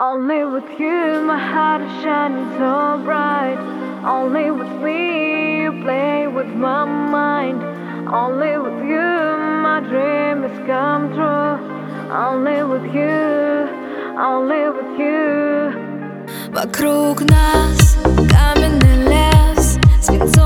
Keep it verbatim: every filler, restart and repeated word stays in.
Only with you my heart is shining so bright. Only with me you play with my mind. Only with you my dream has come true. Only with you, only with you. Вокруг нас каменный лес, свинцовый